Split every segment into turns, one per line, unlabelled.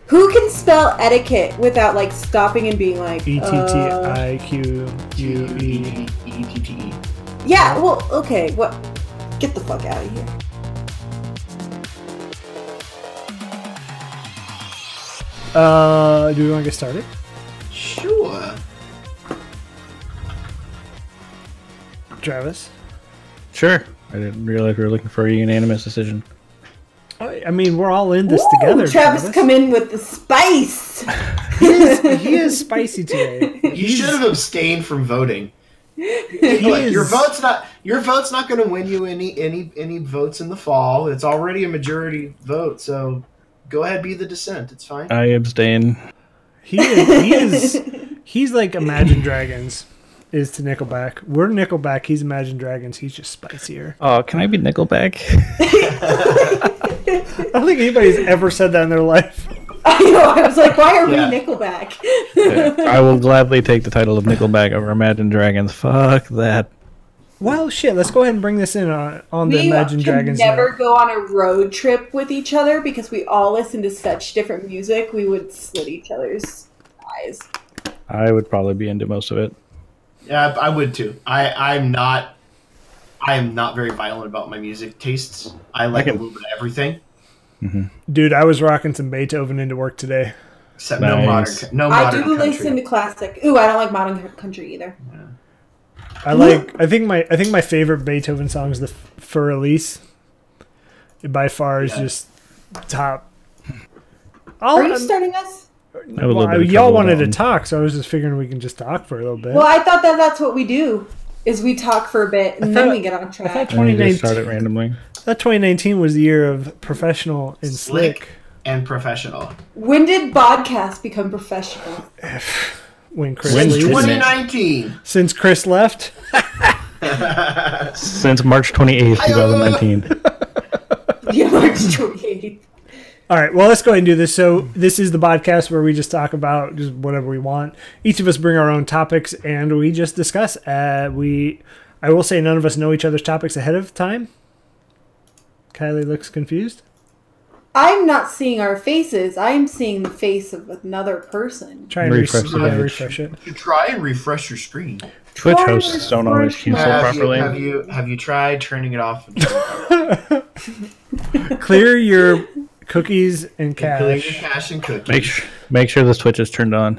Who can spell etiquette without like stopping and being like
ETTIQUE?
Yeah, well, okay, what? Get the fuck out of here.
Do we want to get started?
Sure.
Travis?
Sure. I didn't realize we were looking for a unanimous decision.
I mean, we're all in this together.
Travis come in with the spice.
He is spicy today.
You should have abstained from voting. Look, your vote's not going to win you any votes in the fall. It's already a majority vote, so go ahead, be the dissent. It's fine.
I abstain.
He's like Imagine Dragons is to Nickelback. We're Nickelback. He's Imagine Dragons. He's just spicier.
Oh, can I be Nickelback?
I don't think anybody's ever said that in their life.
I know. I was like, why are we Nickelback?
I will gladly take the title of Nickelback over Imagine Dragons. Fuck that.
Well, shit. Let's go ahead and bring this in on the Imagine Dragons.
We never go on a road trip with each other because we all listen to such different music. We would slit each other's eyes.
I would probably be into most of it.
Yeah, I would too. I am not very violent about my music tastes. I like a little bit of everything.
Mm-hmm.
Dude, I was rocking some Beethoven into work today.
Except
nice.
no modern
I do
country.
listen to classic. Ooh, I don't like modern country either.
Yeah.
I think my favorite Beethoven song is the For Elise. It by far is just top.
Are you starting us?
Y'all wanted to talk, so I was just figuring we can just talk for a little bit.
Well, I thought that's what we do. Is we talk for a bit and then we get on track.
I thought 2019
start it randomly.
That 2019 was the year of professional and slick
and professional.
When did podcast become professional?
When Chris
When
leaves.
2019.
Since Chris left.
Since March 28th, 2019.
Yeah, March 28th.
All right, well, let's go ahead and do this. So this is the podcast where we just talk about just whatever we want. Each of us bring our own topics, and we just discuss. I will say none of us know each other's topics ahead of time. Kylie looks confused.
I'm not seeing our faces. I'm seeing the face of another person.
Try and
refresh
it.
You try and refresh your screen.
Twitch hosts don't always cancel properly.
Have you tried turning it off?
Clear your cookies and cache.
Clear your cache and cookies.
Make sure the Twitch is turned on.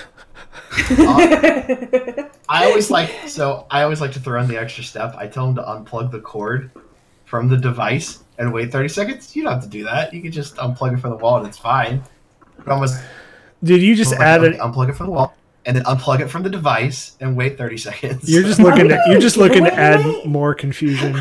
I always like to throw in the extra step. I tell them to unplug the cord from the device and wait 30 seconds. You don't have to do that. You can just unplug it from the wall and it's fine.
Did you just add it?
Unplug it from the wall and then unplug it from the device and wait 30 seconds.
You're just looking to add more confusion.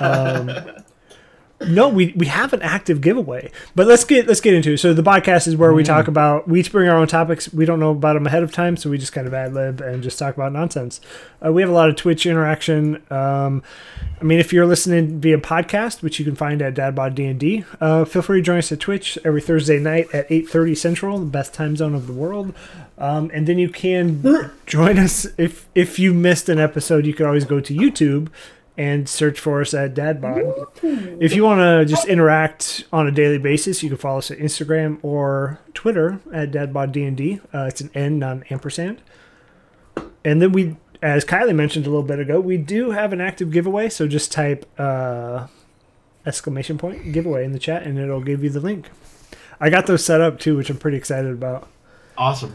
No, we have an active giveaway, but let's get into it. So the podcast is where we talk about, we each bring our own topics. We don't know about them ahead of time, so we just kind of ad lib and just talk about nonsense. We have a lot of Twitch interaction. I mean, if you're listening via podcast, which you can find at Dadbod D&D, feel free to join us at Twitch every Thursday night at 8:30 Central, the best time zone of the world. And then you can join us if you missed an episode. You can always go to YouTube and search for us at Dadbod. If you want to just interact on a daily basis, you can follow us at Instagram or Twitter at DadbodDND. It's an N, not an ampersand. And then we, as Kylie mentioned a little bit ago, we do have an active giveaway. So just type exclamation point giveaway in the chat and it'll give you the link. I got those set up too, which I'm pretty excited about.
Awesome.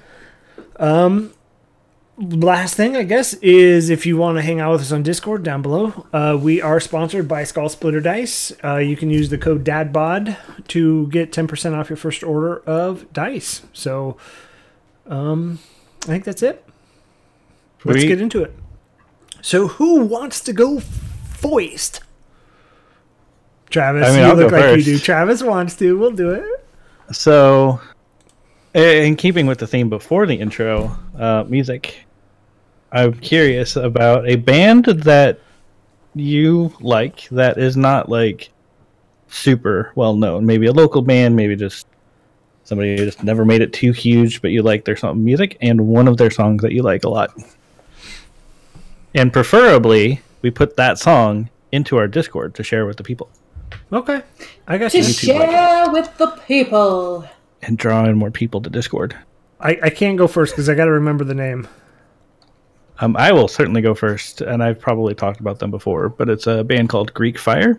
Last thing, I guess, is if you want to hang out with us on Discord down below, we are sponsored by Skull Splitter Dice. You can use the code DADBOD to get 10% off your first order of dice. So, I think that's it. Let's get into it. So, who wants to go first? Travis, you look like you do. Travis wants to. We'll do it.
So, in keeping with the theme before the intro, music, I'm curious about a band that you like that is not like super well known. Maybe a local band, maybe just somebody who just never made it too huge, but you like their song music and one of their songs that you like a lot. And preferably, we put that song into our Discord to share with the people.
Okay. I got
to share with the people.
and draw in more people to Discord.
I can't go first because I got to remember the name.
I will certainly go first, and I've probably talked about them before, but it's a band called Greek Fire.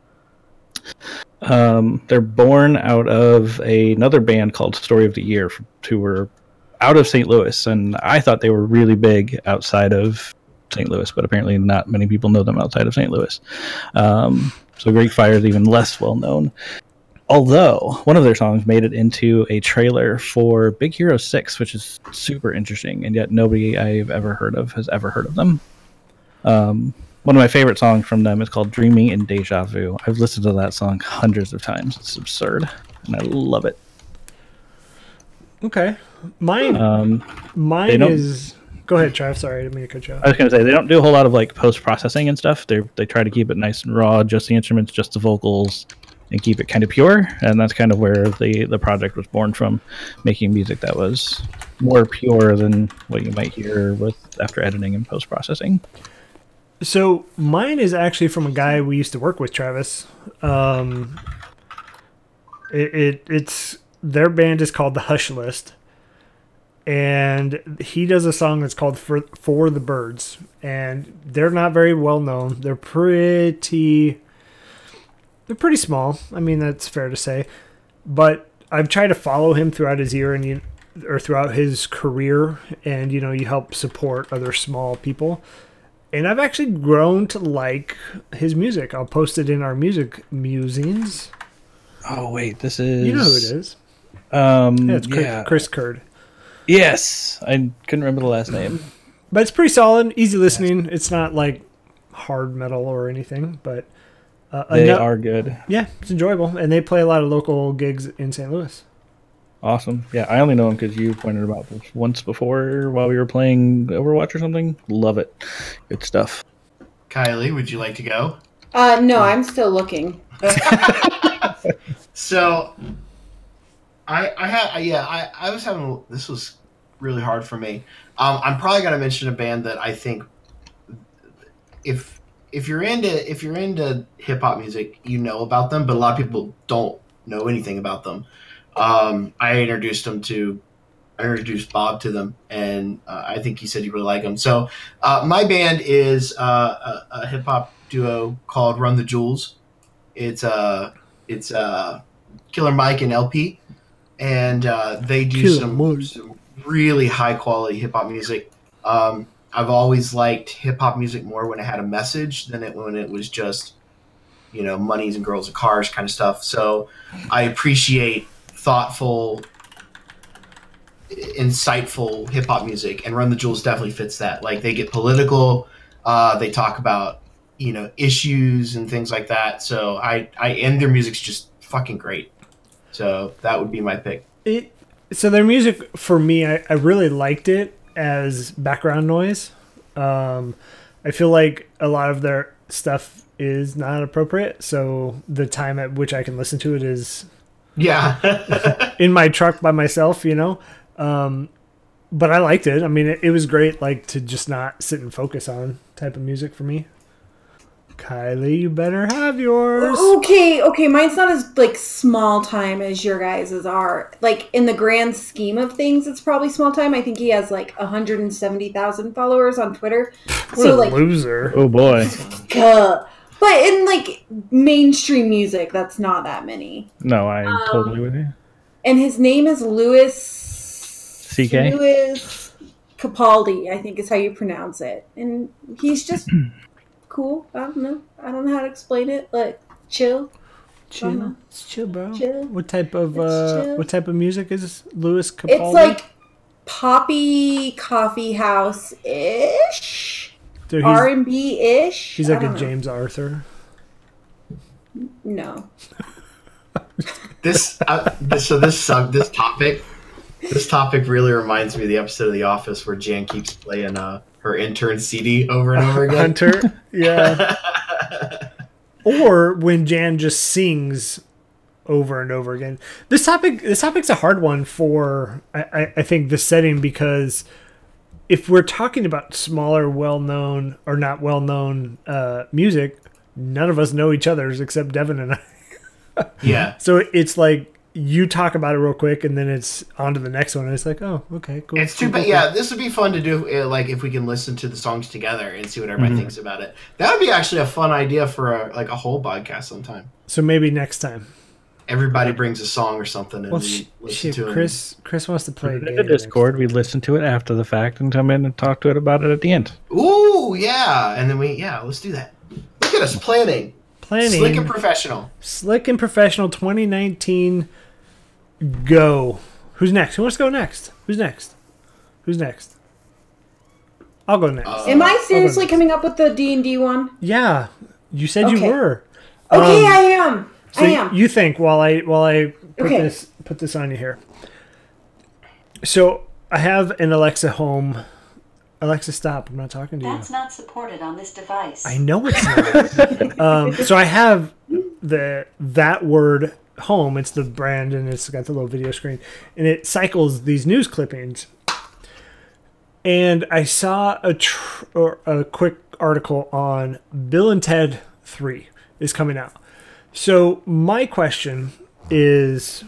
They're born out of another band called Story of the Year, who were out of St. Louis, and I thought they were really big outside of St. Louis, but apparently not many people know them outside of St. Louis. So Greek Fire is even less well known. Although one of their songs made it into a trailer for Big Hero 6, which is super interesting, and yet nobody I've ever heard of has ever heard of them. One of my favorite songs from them is called Dreaming in Deja Vu. I've listened to that song hundreds of times. It's absurd, and I love it.
Okay. Mine is... Go ahead, Trav. Sorry, I didn't mean to cut you off.
I was going to say, they don't do a whole lot of like post-processing and stuff. They try to keep it nice and raw, just the instruments, just the vocals, and keep it kind of pure. And that's kind of where the project was born from, making music that was more pure than what you might hear with after editing and post-processing.
So mine is actually from a guy we used to work with, Travis. It's their band is called the Hush List, and he does a song that's called For the Birds, and they're not very well known. They're pretty small. I mean, that's fair to say, but I've tried to follow him throughout his year or throughout his career, and you help support other small people. And I've actually grown to like his music. I'll post it in our music musings.
Oh wait, this is...
You know who it is. It's Chris Kurd.
Yes, I couldn't remember the last name.
But it's pretty solid, easy listening. It's not like hard metal or anything, but...
they are good.
Yeah, it's enjoyable. And they play a lot of local gigs in St. Louis.
Awesome. Yeah, I only know him because you pointed him out once before while we were playing Overwatch or something. Love it. Good stuff.
Kylie, would you like to go?
No, I'm still looking.
So, I was having, this was really hard for me. I'm probably going to mention a band that I think if you're into hip hop music, you know about them, but a lot of people don't know anything about them. I introduced Bob to them, and I think he said he really liked them. So my band is a hip hop duo called Run the Jewels. It's Killer Mike and LP, and they do some really high quality hip hop music. I've always liked hip hop music more when it had a message than when it was just monies and girls and cars kind of stuff. So I appreciate thoughtful, insightful hip hop music, and Run the Jewels definitely fits that. Like, they get political, they talk about issues and things like that. So and their music's just fucking great. So that would be my pick.
So their music, for me, I really liked it as background noise. I feel like a lot of their stuff is not appropriate, so the time at which I can listen to it is in my truck by myself, but I liked it. I mean, it was great, like, to just not sit and focus on type of music for me. Kylie, you better have yours.
Okay, mine's not as like small time as your guys's are. Like, in the grand scheme of things, it's probably small time. I think he has like 170,000 followers on Twitter.
What a loser!
Oh boy.
But in like mainstream music, that's not that many.
No, I'm totally with you.
And his name is Louis
CK?
Louis Capaldi, I think is how you pronounce it. And he's just cool. I don't know how to explain it. Like, chill.
It's chill, bro.
Chill.
What type of music is Louis Capaldi?
It's like poppy coffee house ish. R&B ish.
He's like a James Arthur.
No.
This topic really reminds me of the episode of The Office where Jan keeps playing her intern CD over and over again.
Hunter, yeah. Or when Jan just sings over and over again. This topic's a hard one for I think the setting, because if we're talking about smaller, well-known or not well-known music, none of us know each other's except Devin and I.
Yeah.
So it's like you talk about it real quick, and then it's on to the next one. And it's like, oh, okay, cool.
It's too bad. Yeah, this would be fun to do. Like if we can listen to the songs together and see what everybody thinks about it. That would be actually a fun idea for a whole podcast sometime.
So maybe next time.
Everybody brings a song or something, and
Well,
we listen to it.
Chris wants to play a
In
game.
the Discord, we listen to it after the fact and come in and talk to it about it at the end.
Ooh, yeah, and then let's do that. Look at us planning. Slick and professional.
Slick and Professional 2019. Go. Who's next? Who wants to go next? Who's next? I'll go next.
Am I seriously coming up with the D&D one?
Yeah, you said you
Okay.
were.
Okay, I am.
So
I am.
You think while I
Okay.
put this on you here. So I have an Alexa home. Alexa, stop! I'm not talking to you.
That's not supported on this device.
I know it's not. So I have that word home. It's the brand, and it's got the little video screen, and it cycles these news clippings. And I saw a quick article on Bill and Ted 3 is coming out. So my question is,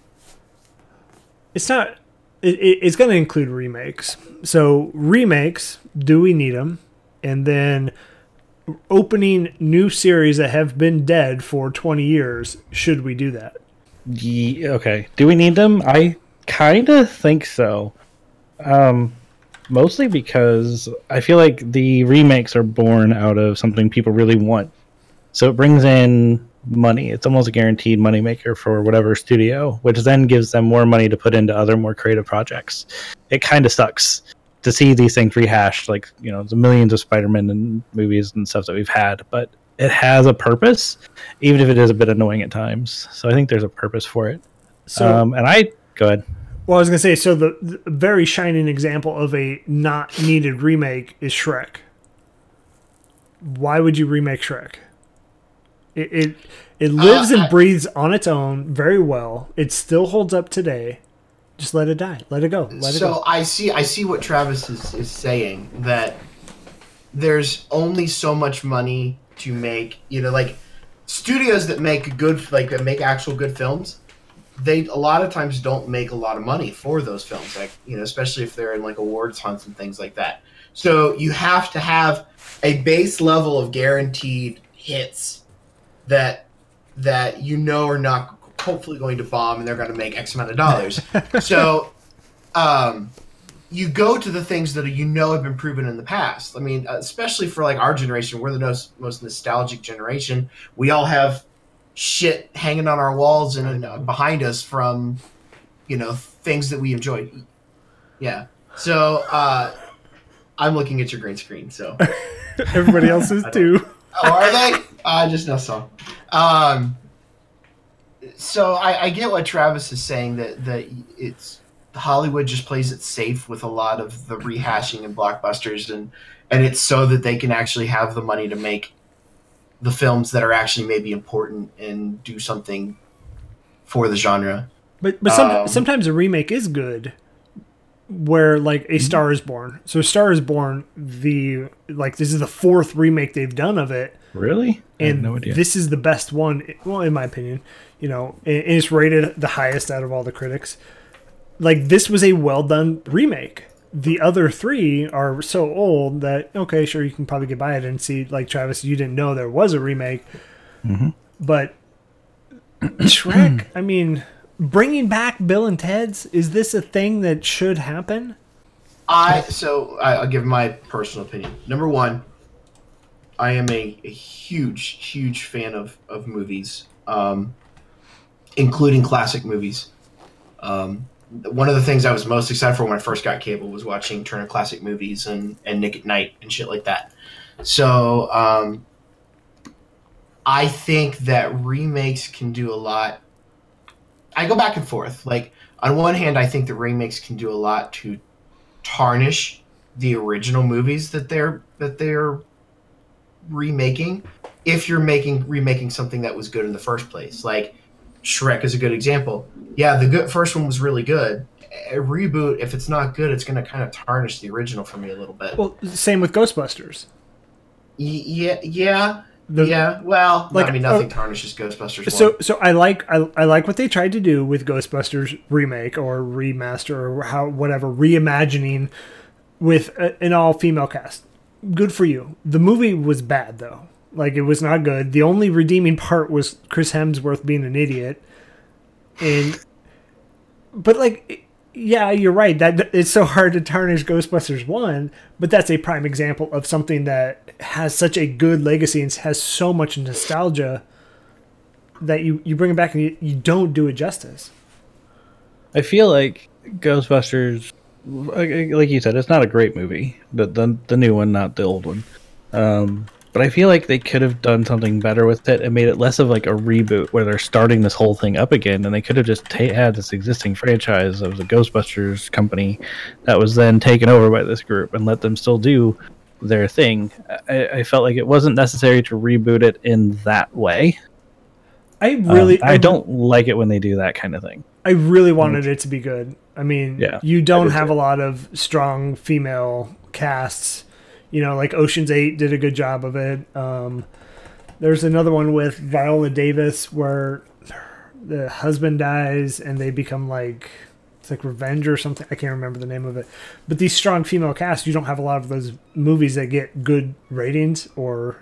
it's not. It's going to include remakes. So remakes, do we need them? And then opening new series that have been dead for 20 years, should we do that?
Okay. Do we need them? I kind of think so. Mostly because I feel like the remakes are born out of something people really want. So it brings in money. It's almost a guaranteed moneymaker for whatever studio, which then gives them more money to put into other more creative projects. It kind of sucks to see these things rehashed, like, you know, the millions of Spider-Man and movies and stuff that we've had, but it has a purpose, even if it is a bit annoying at times. So I think there's a purpose for it.
So,
Go ahead.
well, I was going to say, so the very shining example of a not needed remake is Shrek. Why would you remake Shrek? It lives and breathes on its own very well. It still holds up today. Just let it die. Let it go. Let it go.
So I see what Travis is saying, that there's only so much money to make, you know, like studios that make that make actual good films, they a lot of times don't make a lot of money for those films, like, you know, especially if they're in like awards hunts and things like that. So you have to have a base level of guaranteed hits that you know are not hopefully going to bomb and they're going to make X amount of dollars. So you go to the things that you know have been proven in the past. I mean, especially for like our generation, we're the most nostalgic generation. We all have shit hanging on our walls and behind us from, you know, things that we enjoyed. Yeah. So I'm looking at your green screen. So
Everybody else is too.
oh, are they? I just now saw. So I get what Travis is saying, that it's Hollywood just plays it safe with a lot of the rehashing and blockbusters, and it's so that they can actually have the money to make the films that are actually maybe important and do something for the genre.
But sometimes a remake is good, where like a Star is Born. So Star is Born, this is the fourth remake they've done of it.
Really? I had
And
no idea.
this is the best one, well, in my opinion, you know, and it's rated the highest out of all the critics. Like, this was a well done remake. The other three are so old that, okay, sure, you can probably get by it and see, like Travis, you didn't know there was a remake.
Mm-hmm.
But Shrek, I mean, bringing back Bill and Ted's, is this a thing that should happen?
I'll give my personal opinion. Number one, I am a huge fan of movies, including classic movies. One of the things I was most excited for when I first got cable was watching Turner Classic Movies and Nick at Night and shit like that. So I think that remakes can do a lot. I go back and forth. Like, on one hand, I think that remakes can do a lot to tarnish the original movies that they're remaking, if you're remaking something that was good in the first place. Like Shrek is a good example. Yeah, the first one was really good. A reboot, if it's not good, it's going to kind of tarnish the original for me a little bit.
Well, same with Ghostbusters.
Yeah, Yeah, well,
Like,
I mean, nothing tarnishes Ghostbusters 1.
So I like what they tried to do with Ghostbusters remake or remaster or whatever reimagining with an all female cast. Good for you. The movie was bad though. Like it was not good. The only redeeming part was Chris Hemsworth being an idiot. But like, yeah, you're right. That it's so hard to tarnish Ghostbusters 1, but that's a prime example of something that has such a good legacy and has so much nostalgia that you bring it back and you don't do it justice.
I feel like Ghostbusters, like you said, it's not a great movie. The new one, not the old one. But I feel like they could have done something better with it and made it less of like a reboot where they're starting this whole thing up again. And they could have just had this existing franchise of the Ghostbusters company that was then taken over by this group and let them still do their thing. I felt like it wasn't necessary to reboot it in that way.
I
don't like it when they do that kind of thing.
I really wanted it to be good. I mean,
Yeah,
you don't have a lot of strong female casts. You know, like Ocean's 8 did a good job of it. There's another one with Viola Davis where the husband dies and they become like, it's like Revenge or something. I can't remember the name of it. But these strong female casts, you don't have a lot of those movies that get good ratings or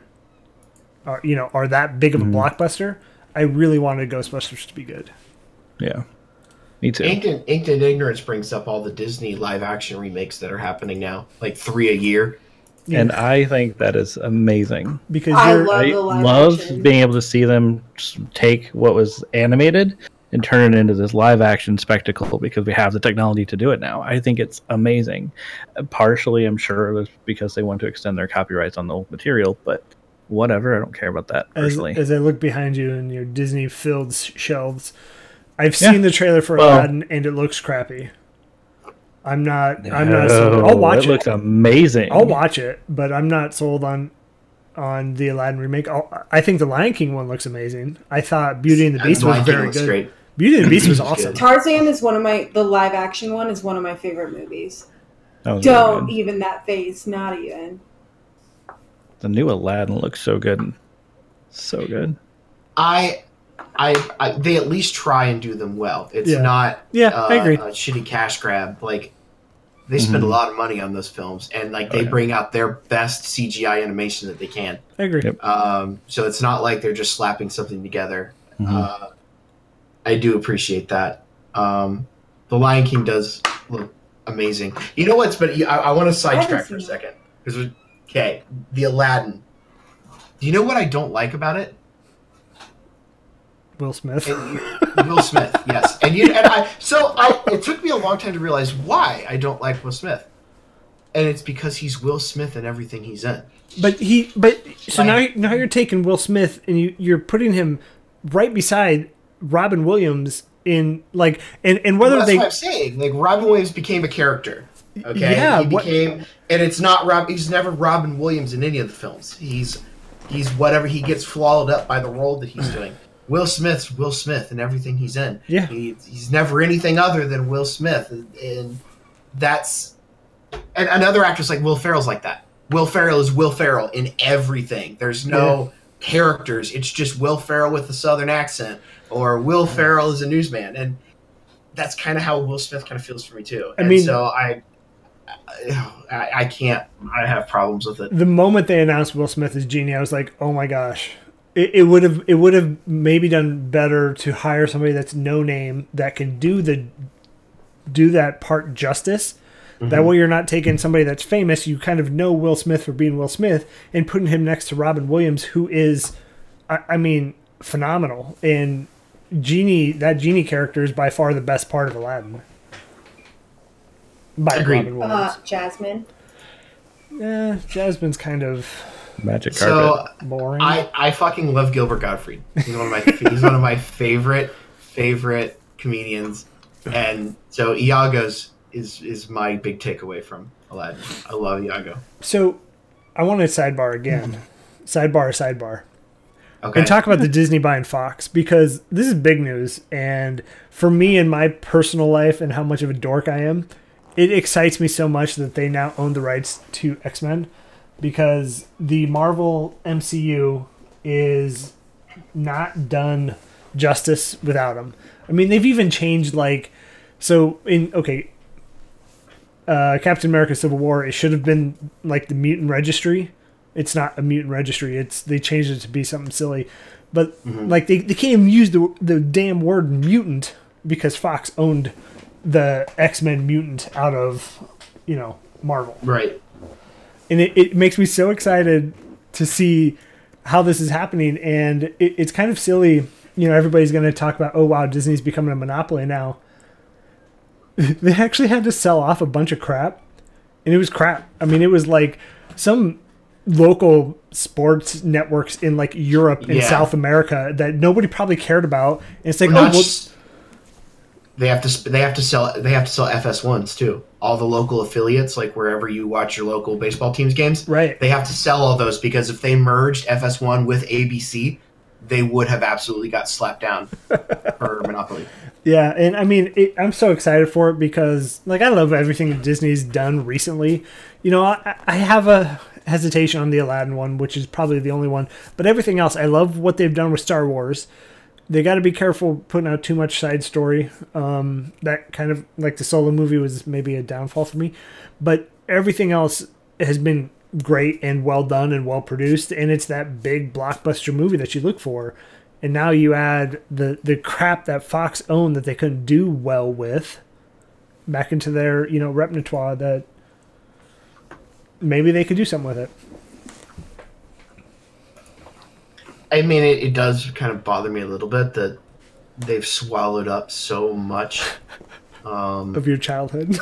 are that big of a blockbuster. I really wanted Ghostbusters to be good.
Yeah, me too.
Inked in Ignorance brings up all the Disney live-action remakes that are happening now, like 3 a year.
Yeah.
And I think that is amazing.
Because
I
you're,
love
I
the live
love
action.
being able to see them take what was animated and turn it into this live action spectacle because we have the technology to do it now. I think it's amazing. Partially, I'm sure it was because they want to extend their copyrights on the old material, but whatever. I don't care about that personally.
as I look behind you in your Disney-filled shelves, I've seen the trailer for Aladdin and it looks crappy. I'm not sold. I'll watch it.
It looks amazing.
I'll watch it, but I'm not sold on the Aladdin remake. I think the Lion King one looks amazing. I thought Beauty and the Beast was
Lion King
very
looks
good.
great.
Beauty and the Beast was awesome.
good.
Tarzan is the live action one is one of my favorite movies.
That was really
Don't
good.
even that face, not even.
The new Aladdin looks so good. So good.
I they at least try and do them well. It's
Yeah.
not
I agree.
a shitty cash grab. Like they spend a lot of money on those films, and like they bring out their best CGI animation that they can.
I agree.
Yep.
So it's not like they're just slapping something together. I do appreciate that. The Lion King does look amazing. You know what's? But I want to sidetrack for a
seen
second because the Aladdin. Do you know what I don't like about it?
Will Smith.
Will Smith, yes, it took me a long time to realize why I don't like Will Smith, and it's because he's Will Smith in everything he's in.
Now you're taking Will Smith and you're putting him right beside Robin Williams in like and whether
That's
they
what I'm saying. Like Robin Williams became a character. Okay,
Yeah,
he became, and it's not Rob. He's never Robin Williams in any of the films. He's whatever. He gets swallowed up by the role that he's doing. Will Smith's Will Smith in everything he's in.
Yeah.
He's never anything other than Will Smith, and that's and another actress like Will Ferrell's like that. Will Ferrell is Will Ferrell in everything. There's no characters. It's just Will Ferrell with a Southern accent, or Will Ferrell is a newsman, and that's kind of how Will Smith kind of feels for me too. So I can't. I have problems with it.
the moment they announced Will Smith as Genie, I was like, oh my gosh. It would have maybe done better to hire somebody that's no name that can do that part justice. That way you're not taking somebody that's famous. You kind of know Will Smith for being Will Smith and putting him next to Robin Williams, who is, I mean, phenomenal. And that Genie character is by far the best part of Aladdin. By
Agreed.
Robin Williams.
Jasmine.
Yeah, Jasmine's kind of
Magic carpet.
So
boring.
I fucking love Gilbert Gottfried. He's one of my favorite comedians, and so Iago's is my big takeaway from Aladdin. I love Iago.
So I want to sidebar again. Sidebar.
Okay.
And talk about the Disney buying Fox, because this is big news. And for me in my personal life and how much of a dork I am, it excites me so much that they now own the rights to X-Men, because the Marvel MCU is not done justice without him. I mean, they've even changed Captain America: Civil War. It should have been like the Mutant Registry. It's not a Mutant Registry. They changed it to be something silly, but like they can't even use the damn word mutant because Fox owned the X-Men mutant out of Marvel.
Right.
And it makes me so excited to see how this is happening, and it's kind of silly. Everybody's going to talk about, oh wow, Disney's becoming a monopoly now. They actually had to sell off a bunch of crap, and it was crap. I mean, it was like some local sports networks in like Europe and South America that nobody probably cared about. And it's like,
they have to sell FS1s too. All the local affiliates, like wherever you watch your local baseball teams games,
right? They
have to sell all those because if they merged FS1 with ABC, they would have absolutely got slapped down for monopoly.
Yeah, and I mean, I'm so excited for it because, like, I love everything Disney's done recently. I have a hesitation on the Aladdin one, which is probably the only one, but everything else, I love what they've done with Star Wars. They got to be careful putting out too much side story. That kind of, like the Solo movie was maybe a downfall for me, but everything else has been great and well done and well produced, and it's that big blockbuster movie that you look for. And now you add the crap that Fox owned that they couldn't do well with back into their repertoire that maybe they could do something with it.
I mean, it does kind of bother me a little bit that they've swallowed up so much
of your childhood.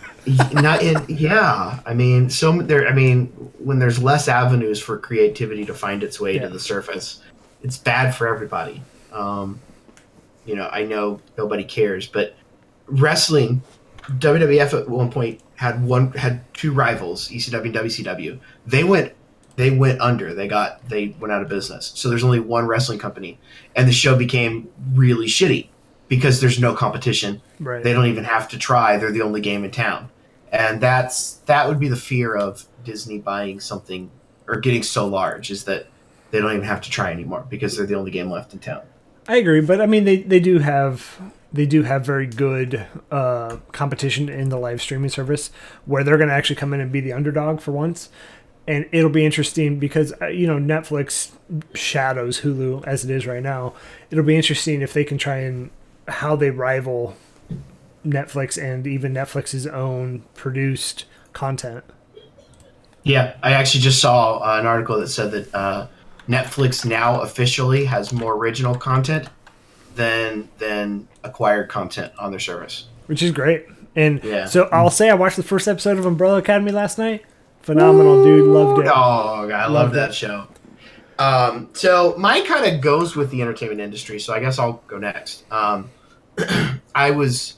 I mean, when there's less avenues for creativity to find its way to the surface, it's bad for everybody. I know nobody cares, but wrestling, WWF at one point had two rivals, ECW and WCW. They went under. They went out of business. So there's only one wrestling company, and the show became really shitty because there's no competition.
Right.
They don't even have to try. They're the only game in town, and that would be the fear of Disney buying something or getting so large, is that they don't even have to try anymore because they're the only game left in town.
I agree, but I mean they do have very good competition in the live streaming service where they're going to actually come in and be the underdog for once. And it'll be interesting because, Netflix shadows Hulu as it is right now. It'll be interesting if they can try and how they rival Netflix and even Netflix's own produced content.
Yeah, I actually just saw an article that said that Netflix now officially has more original content than acquired content on their service.
Which is great. And so I'll say I watched the first episode of Umbrella Academy last night. Phenomenal, dude. Loved it.
Oh, God, I love that show. So mine kind of goes with the entertainment industry, so I guess I'll go next. I was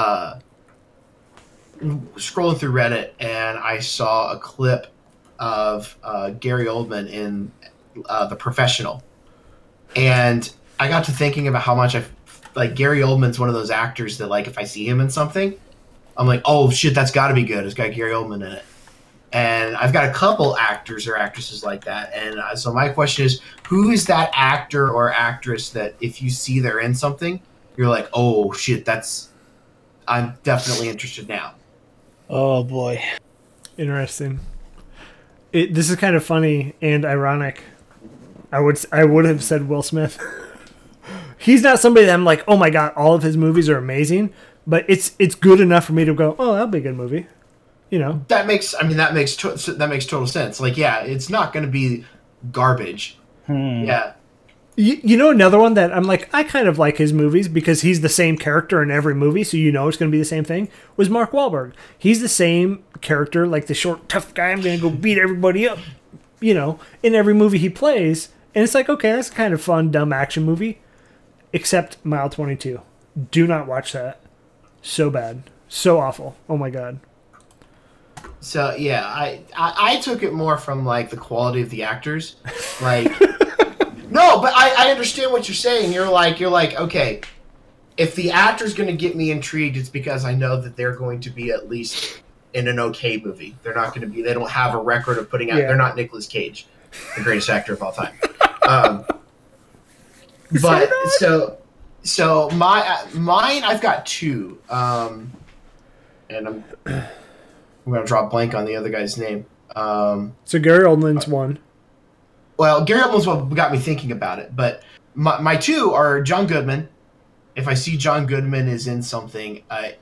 scrolling through Reddit, and I saw a clip of Gary Oldman in The Professional. And I got to thinking about how much Gary Oldman's one of those actors that, like, if I see him in something, I'm like, oh, shit, that's got to be good. It's got Gary Oldman in it. And I've got a couple actors or actresses like that. And so my question is, who is that actor or actress that if you see they're in something, you're like, oh, shit, I'm definitely interested now.
Oh, boy.
Interesting. This is kind of funny and ironic. I would have said Will Smith. He's not somebody that I'm like, oh my God, all of his movies are amazing. But it's good enough for me to go, oh, that'll be a good movie.
That makes total sense. Like, yeah, it's not going to be garbage. Yeah.
Another one that I'm like, I kind of like his movies because he's the same character in every movie, so it's going to be the same thing, was Mark Wahlberg. He's the same character, like the short, tough guy, I'm going to go beat everybody up, in every movie he plays. And it's like, okay, that's a kind of fun, dumb action movie. Except Mile 22. Do not watch that. So bad. So awful. Oh my God.
So yeah, I took it more from like the quality of the actors, like no, but I understand what you're saying. You're like okay, if the actor's going to get me intrigued, it's because I know that they're going to be at least in an okay movie. They're not going to be. They don't have a record of putting out. Yeah. They're not Nicolas Cage, the greatest actor of all time. Um, but so mine I've got two, and I'm gonna draw a blank on the other guy's name.
So Gary Oldman's one.
Well, Gary Oldman's what got me thinking about it, but my two are John Goodman. If I see John Goodman is in something,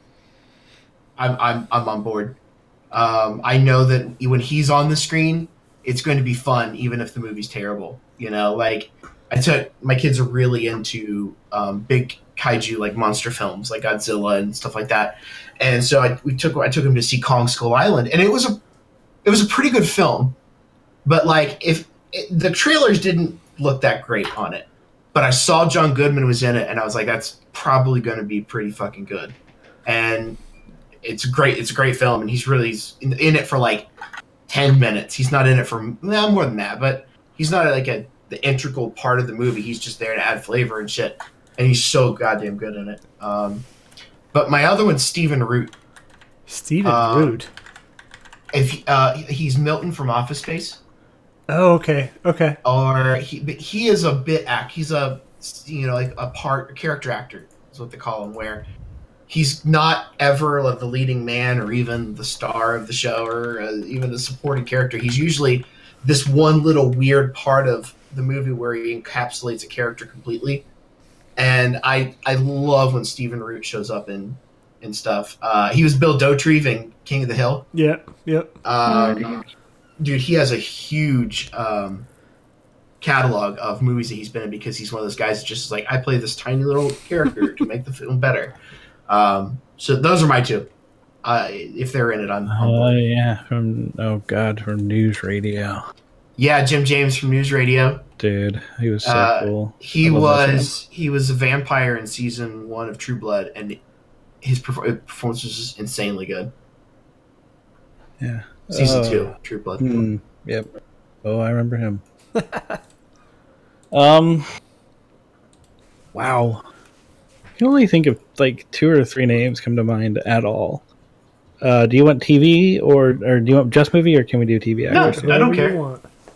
I'm on board. I know that when he's on the screen, it's going to be fun, even if the movie's terrible. You know, like my kids are really into big kaiju, like monster films, like Godzilla and stuff like that. And so I took him to see Kong Skull Island, and it was a pretty good film. But like, the trailers didn't look that great on it, but I saw John Goodman was in it, and I was like, that's probably going to be pretty fucking good. And it's a great film, and he's in it for like 10 minutes. He's not in it for more than that, but he's not like the integral part of the movie. He's just there to add flavor and shit, and he's so goddamn good in it. But my other one's Stephen Root.
Stephen Root.
He's Milton from Office Space.
Oh, okay.
Or he is a bit he's a like a character actor is what they call him, where he's not ever like the leading man or even the star of the show or even the supporting character. He's usually this one little weird part of the movie where he encapsulates a character completely. And I love when Stephen Root shows up in stuff. He was Bill Dauterive in King of the Hill.
Yep.
Dude, he has a huge catalog of movies that he's been in, because he's one of those guys that just is like, I play this tiny little character to make the film better. So those are my two. If they're in it, I'm board.
Yeah, from News Radio.
Yeah, Jim James from News Radio.
Dude, he was so cool.
He was a vampire in season 1 of True Blood, and his performance was just insanely good.
Yeah.
Season 2, True Blood.
Yep. Oh, I remember him. Wow. I can only think of like 2 or 3 names come to mind at all. Do you want TV or do you want just movie, or can we do TV?
No, I don't care.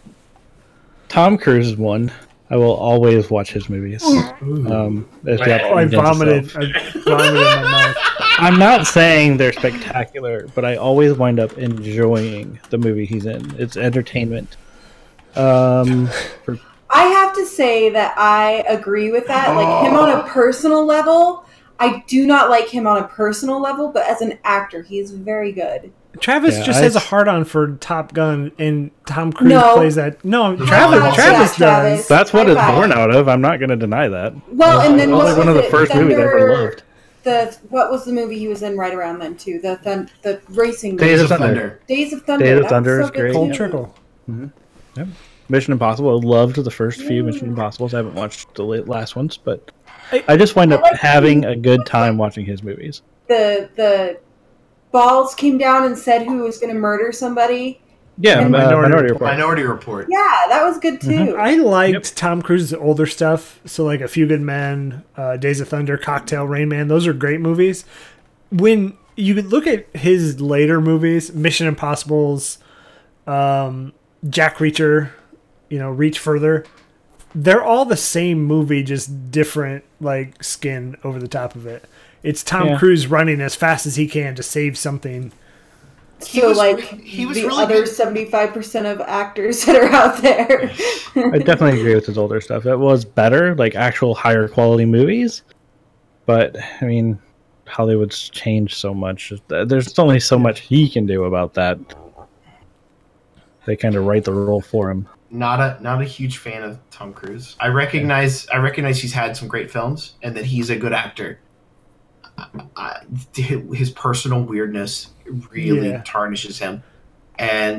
Tom Cruise is one. I will always watch his movies.
I vomited in my mouth.
I'm not saying they're spectacular, but I always wind up enjoying the movie he's in. It's entertainment.
I have to say that I agree with that. Like, him on a personal level, I do not like him on a personal level, but as an actor, he's very good.
Travis has a hard-on for Top Gun, and Tom Cruise plays that. No, Travis does.
That's what it's born out of. I'm not going to deny that.
Well, and then
what was one of the first movies I ever loved.
What was the movie he was in right around then too? The racing movie.
Days of Thunder.
Days of Thunder.
Days of Thunder is great.
Full Trickle.
Mm-hmm. Yep. Mission Impossible. I loved the first few Mission Impossibles. I haven't watched the last ones, but I just wind up having a good time watching his movies.
The balls came down and said who was going to murder somebody.
Yeah, Minority Report.
Minority Report.
Yeah, that was good too.
Mm-hmm. I liked Tom Cruise's older stuff. So like A Few Good Men, Days of Thunder, Cocktail, Rain Man. Those are great movies. When you look at his later movies, Mission Impossibles, Jack Reacher, Reach Further, they're all the same movie, just different like skin over the top of it. It's Tom Cruise running as fast as he can to save something.
He was really
other 75% of actors that are out there.
I definitely agree with his older stuff. It was better, like actual higher quality movies. But I mean, Hollywood's changed so much. There's only so much he can do about that. They kind of write the role for him.
Not a huge fan of Tom Cruise. I recognize he's had some great films and that he's a good actor. His personal weirdness really tarnishes him, and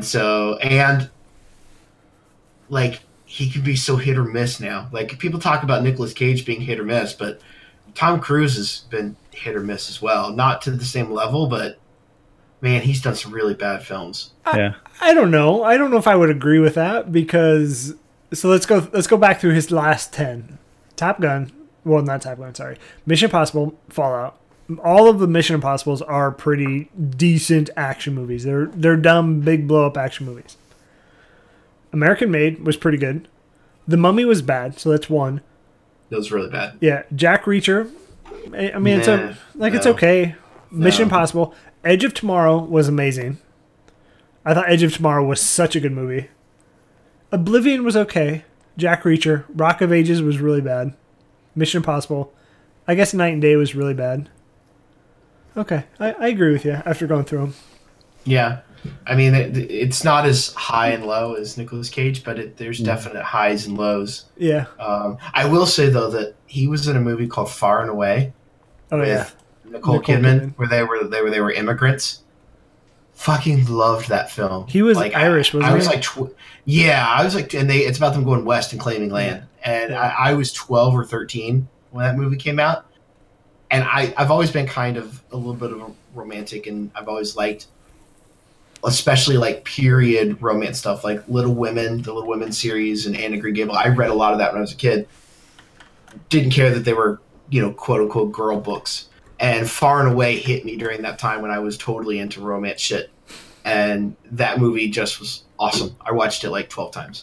like he can be so hit or miss now. Like, people talk about Nicolas Cage being hit or miss, but Tom Cruise has been hit or miss as well. Not to the same level, but man, he's done some really bad films.
I don't know. I don't know if I would agree with that, because let's go back through his last 10. Top Gun. Well, not Top Gun, sorry. Mission Impossible, Fallout. All of the Mission Impossibles are pretty decent action movies. They're dumb, big blow-up action movies. American Made was pretty good. The Mummy was bad, so that's one.
It was really bad.
Yeah, Jack Reacher. I mean, it's okay. Mission Impossible. Edge of Tomorrow was amazing. I thought Edge of Tomorrow was such a good movie. Oblivion was okay. Jack Reacher. Rock of Ages was really bad. Mission Impossible. I guess Night and Day was really bad. Okay, I agree with you after going through them.
Yeah. I mean, it's not as high and low as Nicolas Cage, but there's definite highs and lows.
Yeah.
I will say, though, that he was in a movie called Far and Away with Nicole Kidman, where they were immigrants. Fucking loved that film.
He was Irish, wasn't he?
I was like, and it's about them going west and claiming land. And I was 12 or 13 when that movie came out. And I've always been kind of a little bit of a romantic, and I've always liked, especially like period romance stuff, like Little Women, the Little Women series, and Anne of Green Gables. I read a lot of that when I was a kid. Didn't care that they were, quote unquote girl books. And Far and Away hit me during that time when I was totally into romance shit. And that movie just was awesome. I watched it like 12 times.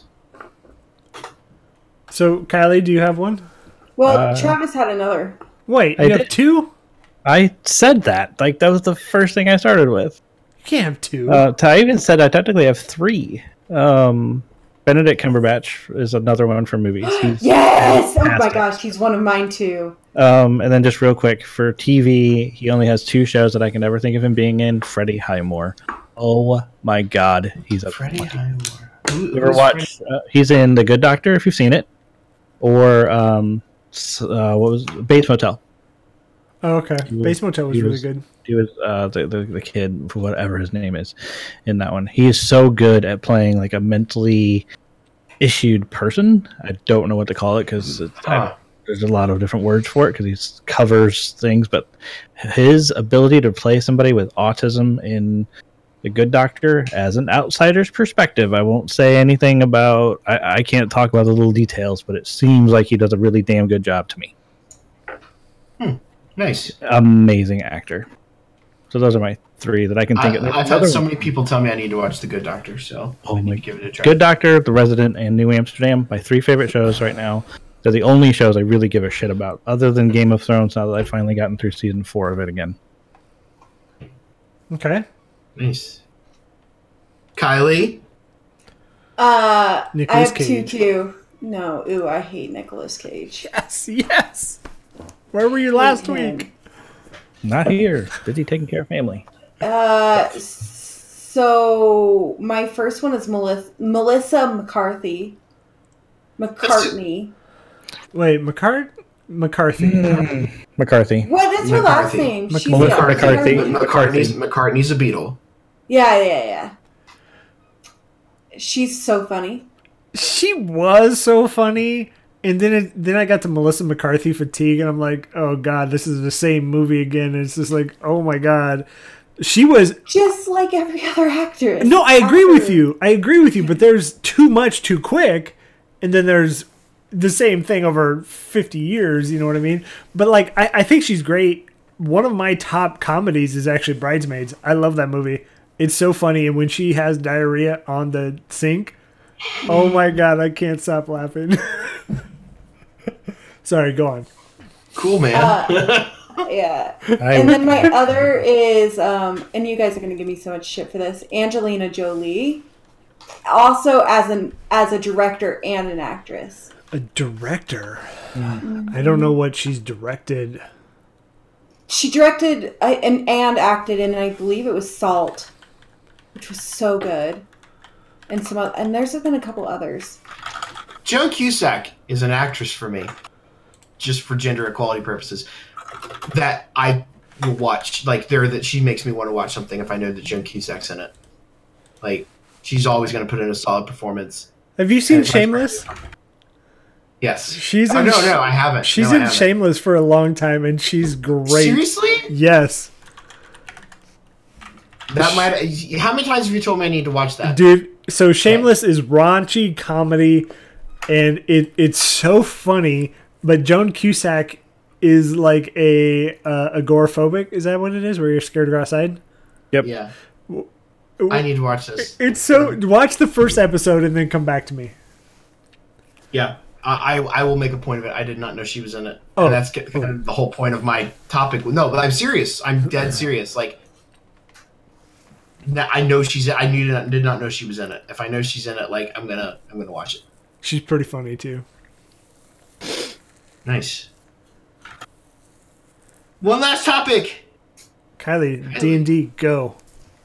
So, Kylie, do you have one?
Well, Travis had another.
Wait, you have two?
I said that. Like, that was the first thing I started with.
You can't have two.
I even said I technically have three. Benedict Cumberbatch is another one for movies.
Yes! Oh my gosh, he's one of mine too.
And then just real quick, for TV, he only has two shows that I can never think of him being in. Freddie Highmore. Oh my god, he's a
Freddie Highmore.
You ever watch? He's in The Good Doctor, if you've seen it. Or, what was Bates Motel.
Oh, okay. Bates Motel was really good.
He was the kid, whatever his name is, in that one. He is so good at playing like a mentally issued person. I don't know what to call it because there's a lot of different words for it because he covers things. But his ability to play somebody with autism in The Good Doctor as an outsider's perspective, I won't say anything about. I can't talk about the little details, but it seems like he does a really damn good job to me.
Nice.
Amazing actor. So those are my three that I can think of.
I've had so many people tell me I need to watch The Good Doctor, so I need to give it a try.
Good Doctor, The Resident, and New Amsterdam, my three favorite shows right now. They're the only shows I really give a shit about, other than Game of Thrones, now that I've finally gotten through season 4 of it again.
Okay.
Nice. Kylie?
I have Cage. two too. No, I hate Nicolas Cage.
Yes. Where were you last week?
Not here. Busy taking care of family.
So
my first one is Melissa McCarthy. McCartney.
Wait, McCarthy?
McCarthy.
What is her last name?
McCarthy.
McCartney's a Beatle.
Yeah. She's so funny.
She was so funny. And then I got to Melissa McCarthy fatigue, and I'm like, oh god, this is the same movie again. And it's just like, oh my god, she was
just like every other actress.
No, I agree with you. But there's too much too quick, and then there's the same thing over 50 years. You know what I mean? But like, I think she's great. One of my top comedies is actually Bridesmaids. I love that movie. It's so funny, and when she has diarrhea on the sink, oh my god, I can't stop laughing. Sorry, go on.
Cool, man.
Yeah. And then my other is, and you guys are going to give me so much shit for this, Angelina Jolie. Also as a director and an actress.
A director? Mm-hmm. I don't know what she's directed.
She directed and acted in, I believe it was Salt, which was so good. And there's been a couple others.
Joan Cusack is an actress for me, just for gender equality purposes, that I will watch. Like, that she makes me want to watch something if I know that Joan Cusack's in it. Like, she's always going to put in a solid performance.
Have you seen Shameless?
Yes.
No,
I haven't.
She's in Shameless for a long time, and she's great.
Seriously?
Yes.
How many times have you told me I need to watch that? Dude,
so Shameless is raunchy comedy, and it's so funny, but Joan Cusack is like a agoraphobic. Is that what it is, where you're scared to go outside?
Yep.
Yeah. I need to watch this.
Watch the first episode and then come back to me.
Yeah, I will make a point of it. I did not know she was in it.
Oh,
and that's kind of the whole point of my topic. No, but I'm serious. I'm dead serious. Like, I know she's. I did not know she was in it. If I know she's in it, like I'm gonna watch it.
She's pretty funny too.
Nice. One last topic.
Kylie, D&D, go.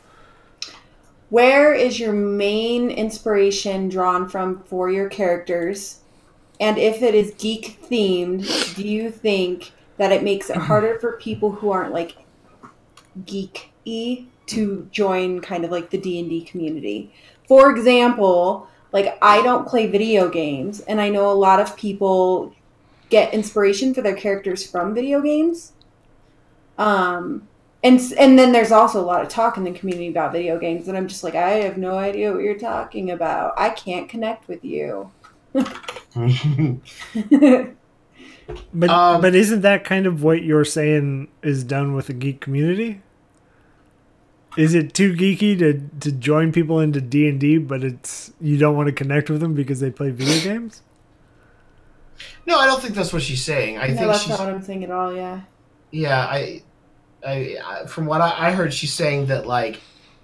Where is your main inspiration drawn from for your characters? And if it is geek themed, do you think that it makes it harder for people who aren't like geek-y to join kind of like the D&D community? For example, like I don't play video games, and I know a lot of people get inspiration for their characters from video games. And then there's also a lot of talk in the community about video games, and I'm just like, I have no idea what you're talking about. I can't connect with you.
But isn't that kind of what you're saying is done with the geek community? Is it too geeky to join people into D&D, but you don't want to connect with them because they play video games?
No, I don't think that's what she's saying. I think
that's not what I'm saying at all. Yeah.
Yeah, I from what I heard, she's saying that like,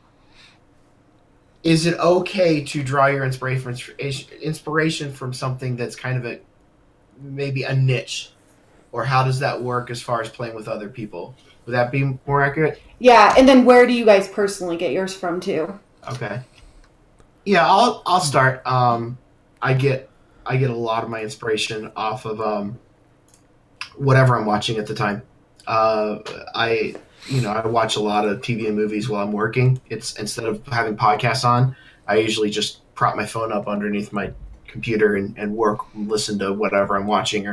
is it okay to draw your inspiration from something that's kind of maybe a niche, or how does that work as far as playing with other people? Would that be more accurate?
Yeah, and then where do you guys personally get yours from too?
Okay. Yeah, I'll start. I get a lot of my inspiration off of whatever I'm watching at the time. I watch a lot of TV and movies while I'm working. It's instead of having podcasts on, I usually just prop my phone up underneath my computer and work, and listen to whatever I'm watching,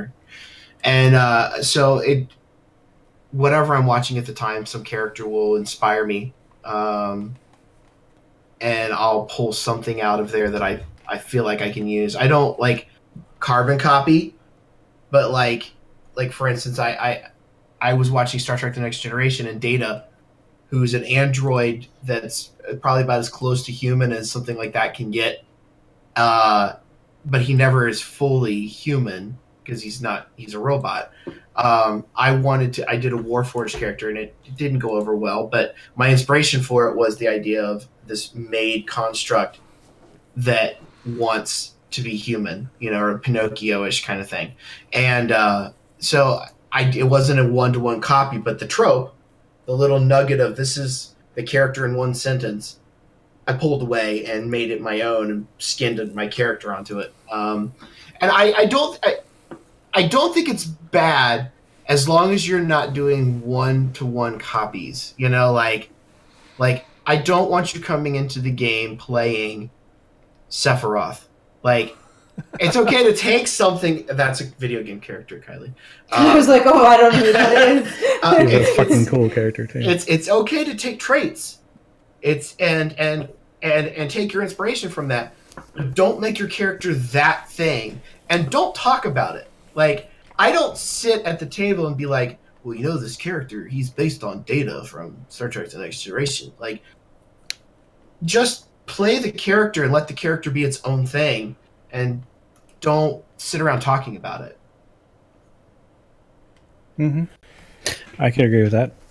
whatever I'm watching at the time, some character will inspire me, and I'll pull something out of there that I feel like I can use. I don't like carbon copy, but like for instance, I was watching Star Trek: The Next Generation, and Data, who's an android that's probably about as close to human as something like that can get, but he never is fully human because he's a robot. I did a Warforged character, and it didn't go over well, but my inspiration for it was the idea of this made construct that wants to be human, or a Pinocchio-ish kind of thing. And so it wasn't a one-to-one copy, but the trope, the little nugget of this is the character in one sentence, I pulled away and made it my own and skinned my character onto it. And I don't think it's bad as long as you're not doing one-to-one copies. Like I don't want you coming into the game playing Sephiroth. Like, it's okay to take something that's a video game character, Kylie.
I was like, oh, I don't know who that is.
It's a fucking cool character too.
It's okay to take traits. And take your inspiration from that. But don't make your character that thing, and don't talk about it. Like, I don't sit at the table and be like, well, this character, he's based on Data from Star Trek: The Next Generation. Like, just play the character and let the character be its own thing, and don't sit around talking about it.
Mm-hmm. I can agree with that.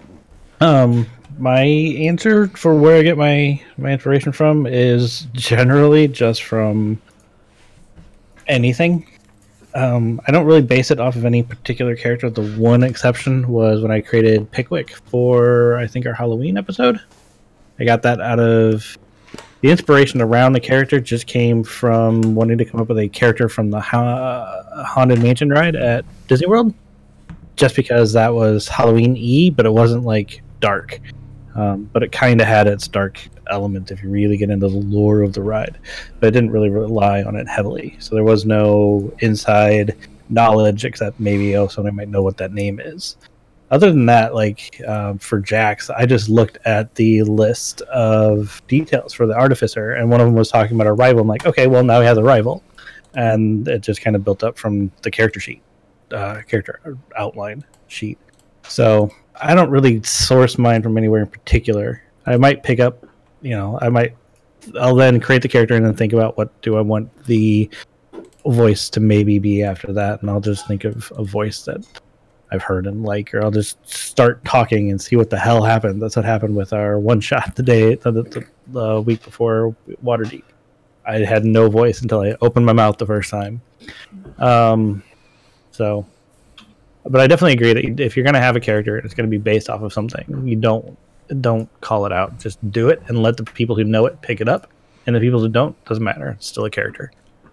My answer for where I get my inspiration from is generally just from anything. I don't really base it off of any particular character. The one exception was when I created Pickwick for, I think, our Halloween episode. I got that out of the inspiration around the character just came from wanting to come up with a character from the Haunted Mansion ride at Disney World. Just because that was Halloween-y, but it wasn't like dark. But it kind of had its dark element if you really get into the lore of the ride. But it didn't really rely on it heavily. So there was no inside knowledge except maybe, somebody might know what that name is. Other than that, for Jax, I just looked at the list of details for the Artificer, and one of them was talking about a rival. I'm like, okay, well, now he has a rival. And it just kind of built up from the character sheet, character outline sheet. So I don't really source mine from anywhere in particular. I might pick up, I'll then create the character and then think about what do I want the voice to maybe be after that, and I'll just think of a voice that I've heard and like, or I'll just start talking and see what the hell happened. That's what happened with our one shot the week before Waterdeep. I had no voice until I opened my mouth the first time. So, but I definitely agree that if you're going to have a character, it's going to be based off of something. You don't call it out. Just do it and let the people who know it pick it up. And the people who don't, doesn't matter. It's still a character.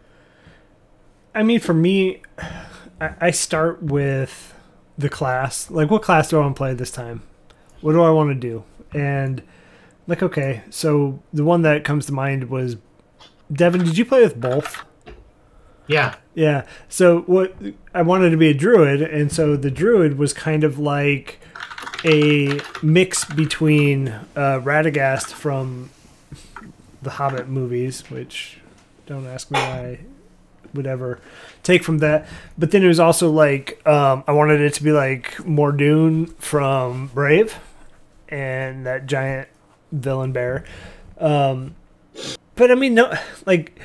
I mean, for me, I start with the class. Like, what class do I want to play this time? What do I want to do? And, like, okay, so the one that comes to mind was, Devin, did you play with both?
Yeah.
Yeah. So what I wanted to be a druid, and so the druid was kind of like a mix between Radagast from the Hobbit movies, which don't ask me why I would ever take from that. But then it was also like I wanted it to be like Mordoon from Brave and that giant villain bear. But I mean, no, like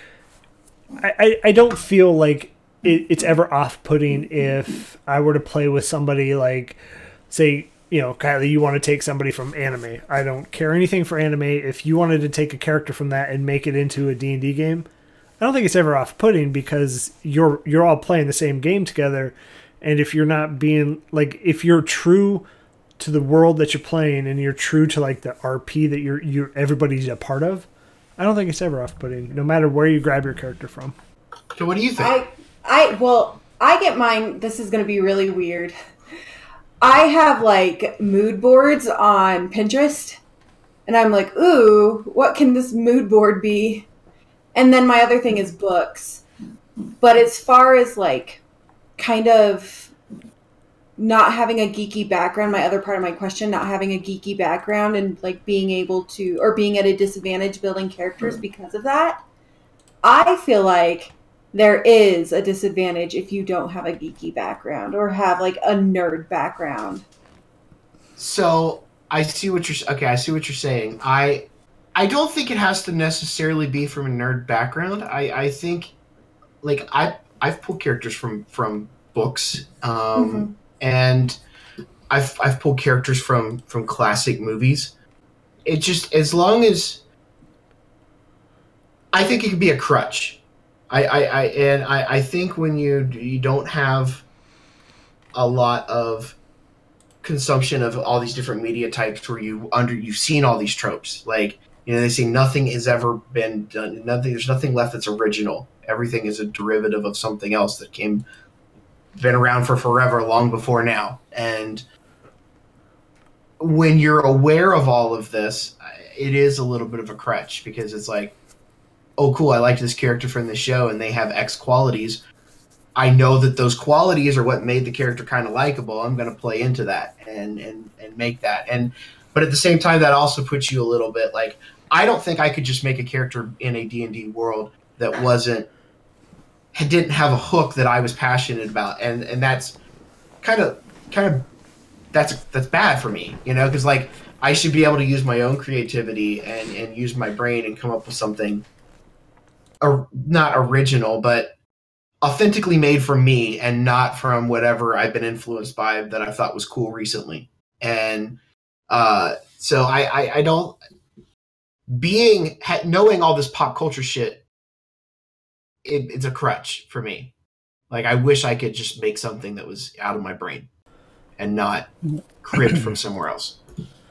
I don't feel like it's ever off-putting if I were to play with somebody like, say, you know, Kylie, you want to take somebody from anime. I don't care anything for anime. If you wanted to take a character from that and make it into a D&D game, I don't think it's ever off-putting because you're all playing the same game together. And if you're not being, like, if you're true to the world that you're playing and you're true to, like, the RP that you're everybody's a part of, I don't think it's ever off-putting, no matter where you grab your character from.
So what do you think?
I get mine. This is going to be really weird. I have, like, mood boards on Pinterest, and I'm like, ooh, what can this mood board be? And then my other thing is books. But as far as, like, kind of not having a geeky background, my other part of my question, not having a geeky background and, like, being able to, or being at a disadvantage building characters because of that, I feel like there is a disadvantage if you don't have a geeky background or have, like, a nerd background.
So I see what you're saying. I don't think it has to necessarily be from a nerd background. I think, like, I've pulled characters from books, and I've pulled characters from classic movies. It just, as long as, I think it could be a crutch. I think when you don't have a lot of consumption of all these different media types where you've seen all these tropes, like, you know, they say nothing has ever been done, there's nothing left that's original. Everything is a derivative of something else that been around for forever, long before now. And when you're aware of all of this, it is a little bit of a crutch, because it's like, oh, cool, I like this character from the show and they have X qualities. I know that those qualities are what made the character kind of likable. I'm going to play into that and make that. But at the same time, that also puts you a little bit like, I don't think I could just make a character in a D&D world that didn't have a hook that I was passionate about. And that's kind of that's bad for me, you know, because, like, I should be able to use my own creativity and use my brain and come up with something not original, but authentically made from me and not from whatever I've been influenced by that I thought was cool recently. And so I don't, knowing all this pop culture shit, it's a crutch for me. Like, I wish I could just make something that was out of my brain and not cribbed from somewhere else.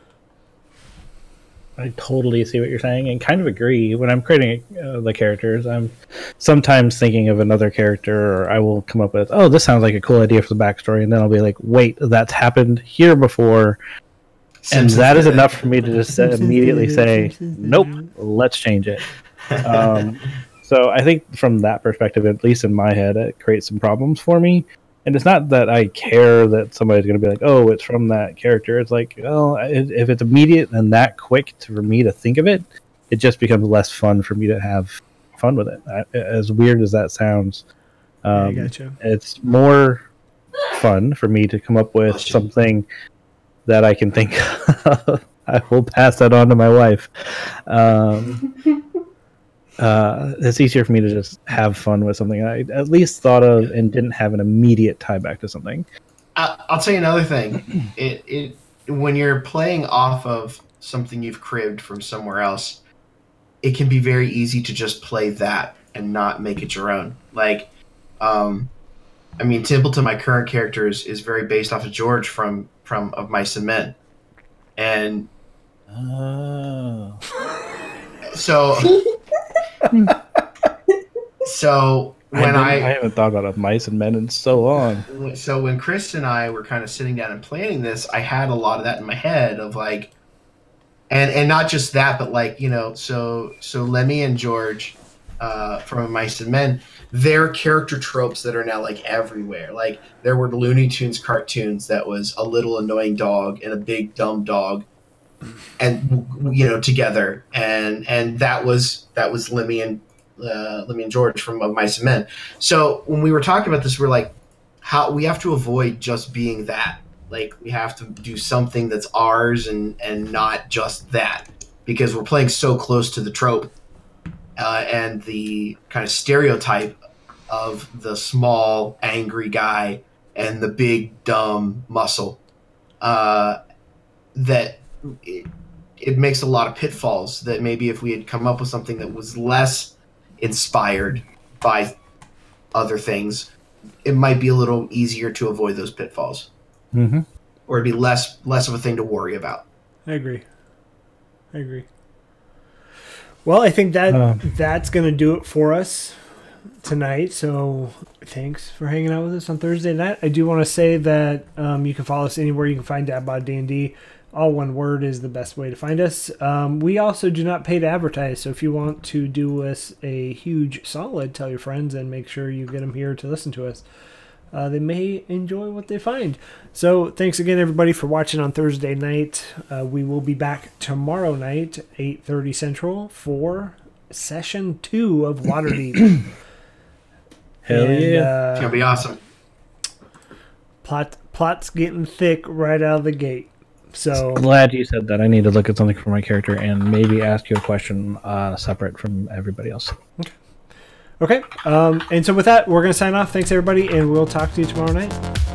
I totally see what you're saying and kind of agree. When I'm creating the characters, I'm sometimes thinking of another character, or I will come up with, oh, this sounds like a cool idea for the backstory, and then I'll be like, wait, that's happened here before, and that is enough for me to just immediately say, nope, let's change it. So I think from that perspective, at least in my head, it creates some problems for me. And it's not that I care that somebody's going to be like, oh, it's from that character. It's like, oh, if it's immediate and that quick for me to think of it, it just becomes less fun for me to have fun with it. As weird as that sounds,
I gotcha.
It's more fun for me to come up with something that I can think of. I will pass that on to my wife. it's easier for me to just have fun with something I at least thought of and didn't have an immediate tie back to something.
I'll tell you another thing. It when you're playing off of something you've cribbed from somewhere else, it can be very easy to just play that and not make it your own. Like, I mean, Templeton, my current character, is very based off of George from Of Mice and Men, and so when I
haven't thought about Of Mice and Men in so long.
So when Chris and I were kind of sitting down and planning this, I had a lot of that in my head of like, and not just that, but like, you know, so Lemmy and George from Of Mice and Men, they're character tropes that are now like everywhere. Like there were Looney Tunes cartoons that was a little annoying dog and a big dumb dog, and you know, together, and that was Lemmy and George from Of Mice and Men. So when we were talking about this, we're like, how we have to avoid just being that. Like we have to do something that's ours and not just that, because we're playing so close to the trope and the kind of stereotype of the small angry guy and the big dumb muscle, that it makes a lot of pitfalls that maybe if we had come up with something that was less inspired by other things, it might be a little easier to avoid those pitfalls.
Mm-hmm.
Or it'd be less of a thing to worry about.
I agree. Well, I think that's going to do it for us tonight. So thanks for hanging out with us on Thursday night. I do want to say that you can follow us anywhere you can find Dad Bod D&D. All one word is the best way to find us. We also do not pay to advertise. So if you want to do us a huge solid, tell your friends and make sure you get them here to listen to us. They may enjoy what they find. So thanks again, everybody, for watching on Thursday night. We will be back tomorrow night, 8:30 Central, for Session 2 of Waterdeep.
Hell yeah.
It's going to be awesome.
Plot's getting thick right out of the gate. So
glad you said that. I need to look at something for my character and maybe ask you a question separate from everybody else.
Okay. And so with that, we're going to sign off. Thanks, everybody, and we'll talk to you tomorrow night.